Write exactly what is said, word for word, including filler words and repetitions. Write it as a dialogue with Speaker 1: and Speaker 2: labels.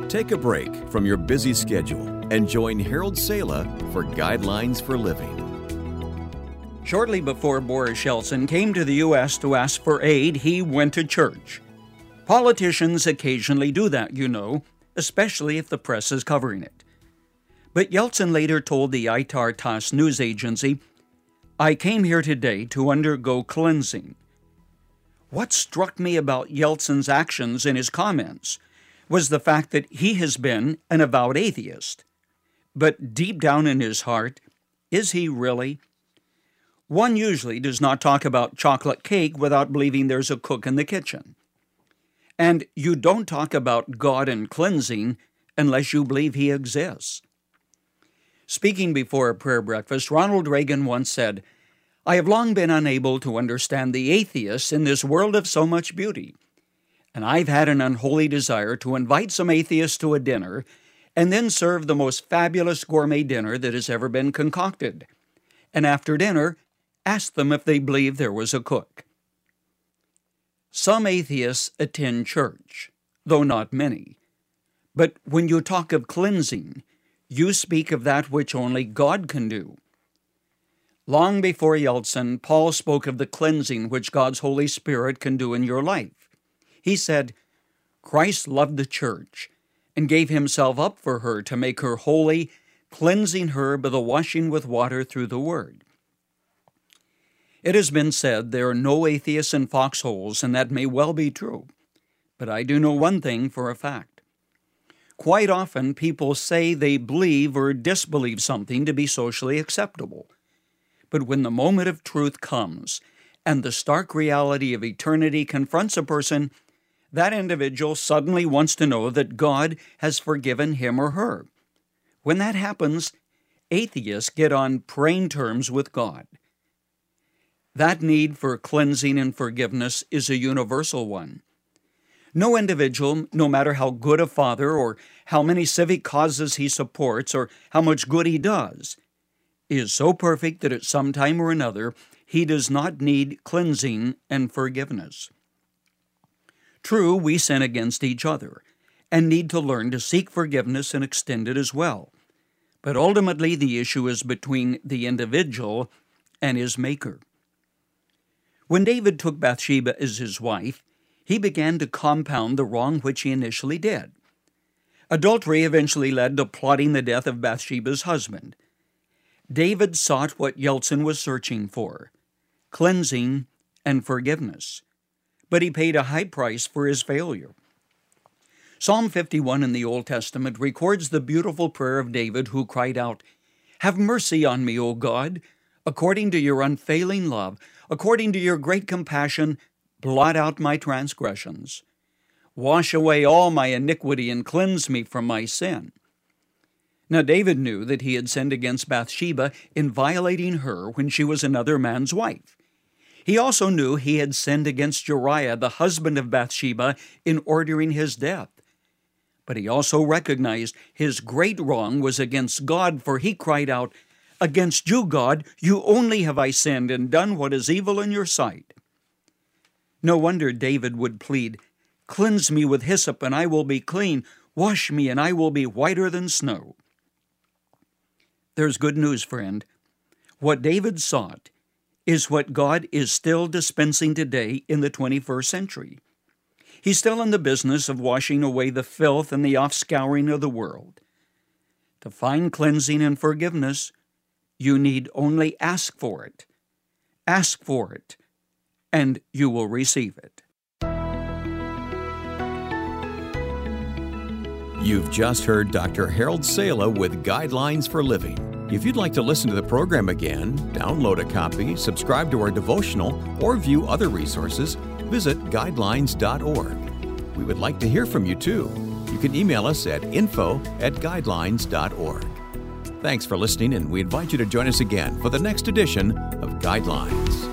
Speaker 1: Take a break from your busy schedule and join Harold Sala for Guidelines for Living.
Speaker 2: Shortly before Boris Yeltsin came to the U S to ask for aid, he went to church. Politicians occasionally do that, you know, especially if the press is covering it. But Yeltsin later told the I T A R TASS news agency, "I came here today to undergo cleansing." What struck me about Yeltsin's actions and his comments was the fact that he has been an avowed atheist. But deep down in his heart, is he really? One usually does not talk about chocolate cake without believing there's a cook in the kitchen. And you don't talk about God and cleansing unless you believe he exists. Speaking before a prayer breakfast, Ronald Reagan once said, "I have long been unable to understand the atheists in this world of so much beauty. And I've had an unholy desire to invite some atheists to a dinner and then serve the most fabulous gourmet dinner that has ever been concocted. And after dinner, ask them if they believe there was a cook." Some atheists attend church, though not many. But when you talk of cleansing, you speak of that which only God can do. Long before Yeltsin, Paul spoke of the cleansing which God's Holy Spirit can do in your life. He said, "Christ loved the church and gave himself up for her to make her holy, cleansing her by the washing with water through the Word." It has been said there are no atheists in foxholes, and that may well be true. But I do know one thing for a fact. Quite often, people say they believe or disbelieve something to be socially acceptable. But when the moment of truth comes and the stark reality of eternity confronts a person, that individual suddenly wants to know that God has forgiven him or her. When that happens, atheists get on praying terms with God. That need for cleansing and forgiveness is a universal one. No individual, no matter how good a father or how many civic causes he supports or how much good he does, is so perfect that at some time or another he does not need cleansing and forgiveness. True, we sin against each other and need to learn to seek forgiveness and extend it as well. But ultimately, the issue is between the individual and his Maker. When David took Bathsheba as his wife, he began to compound the wrong which he initially did. Adultery eventually led to plotting the death of Bathsheba's husband. David sought what Yeltsin was searching for, cleansing and forgiveness. But he paid a high price for his failure. Psalm fifty-one in the Old Testament records the beautiful prayer of David, who cried out, "Have mercy on me, O God, according to your unfailing love, according to your great compassion, blot out my transgressions. Wash away all my iniquity and cleanse me from my sin." Now David knew that he had sinned against Bathsheba in violating her when she was another man's wife. He also knew he had sinned against Uriah, the husband of Bathsheba, in ordering his death. But he also recognized his great wrong was against God, for he cried out, "Against you, God, you only have I sinned and done what is evil in your sight." No wonder David would plead, "Cleanse me with hyssop, and I will be clean. Wash me, and I will be whiter than snow." There's good news, friend. What David sought is what God is still dispensing today in the twenty-first century. He's still in the business of washing away the filth and the offscouring of the world. To find cleansing and forgiveness, you need only ask for it. Ask for it, and you will receive it.
Speaker 1: You've just heard Doctor Harold Sala with Guidelines for Living. If you'd like to listen to the program again, download a copy, subscribe to our devotional, or view other resources, visit guidelines dot org. We would like to hear from you, too. You can email us at info at guidelines dot org. Thanks for listening, and we invite you to join us again for the next edition of Guidelines.